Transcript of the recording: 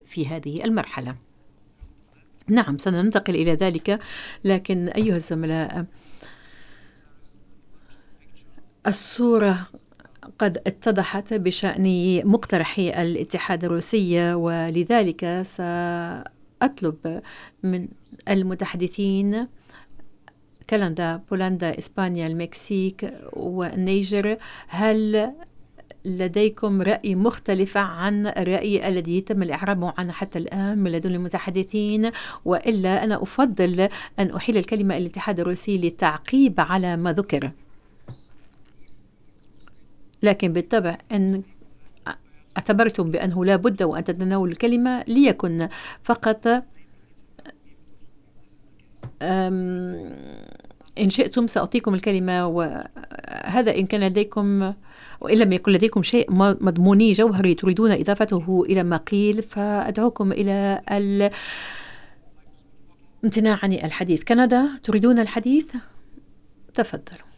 في هذه المرحلة. نعم، سننتقل إلى ذلك، لكن أيها الزملاء، الصورة قد اتضحت بشأن مقترحي الاتحاد الروسي، ولذلك سأطلب من المتحدثين كندا، بولندا، إسبانيا، المكسيك والنيجر، هل لديكم رأي مختلف عن الرأي الذي تم الإعراب عنه حتى الآن من لدن المتحدثين؟ وإلا أنا أفضل أن أحيل الكلمة الاتحاد الروسي للتعقيب على ما ذكر. لكن بالطبع أن اعتبرتم بأنه لا بد وأن تتناول الكلمة، ليكن فقط إن شئتم سأعطيكم الكلمة، وهذا إن كان لديكم، وإن لم يكن لديكم شيء مضموني جوهري تريدون إضافته إلى ما قيل، فأدعوكم إلى الامتناع عن الحديث. كندا، تريدون الحديث؟ تفضلوا.